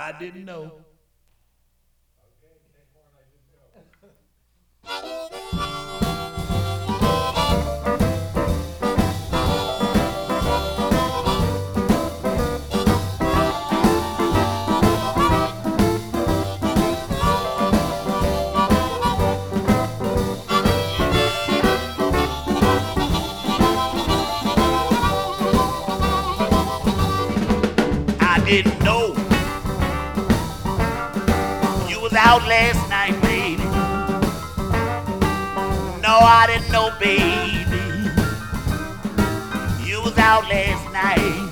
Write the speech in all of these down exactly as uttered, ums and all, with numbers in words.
I didn't know. I didn't know you was out last night, baby. No, I didn't know, baby, you was out last night.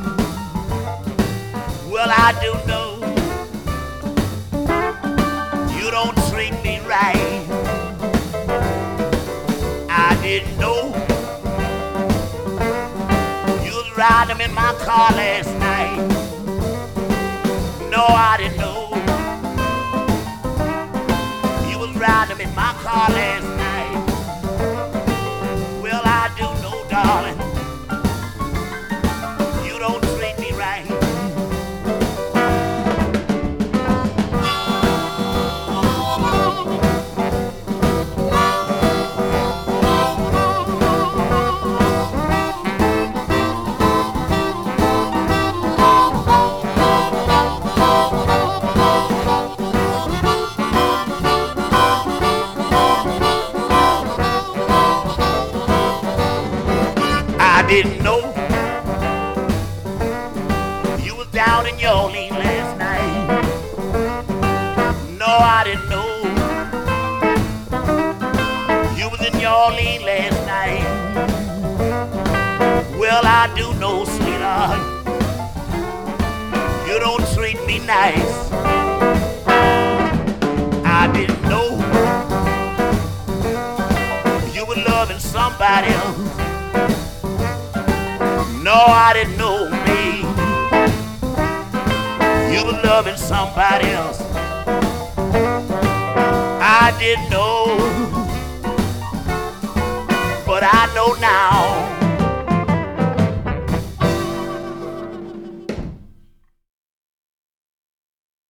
Well, I do know you don't treat me right. I didn't know you was riding in my car last night. No, I didn't know you was riding in my car last night. Well, I do know, darling, you don't treat me right. I didn't know you was down in New Orleans last night. No, I didn't know you was in New Orleans last night. Well, I do know, sweetheart, you don't treat me nice. I didn't know you were loving somebody else. No, I didn't know, me. You were loving somebody else. I didn't know, but I know now.